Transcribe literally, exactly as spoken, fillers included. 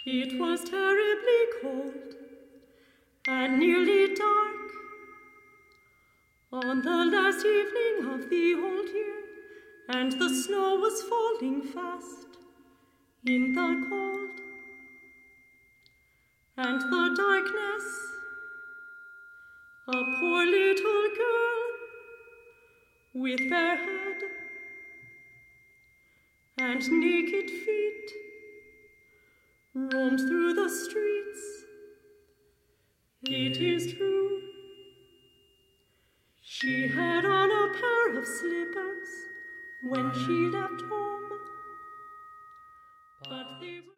It was terribly cold and nearly dark on the last evening of the old year, and the snow was falling fast in the cold and the darkness. A poor little girl with bare head and naked feet roamed through the streets. It is true, she had on a pair of slippers when she left home, but they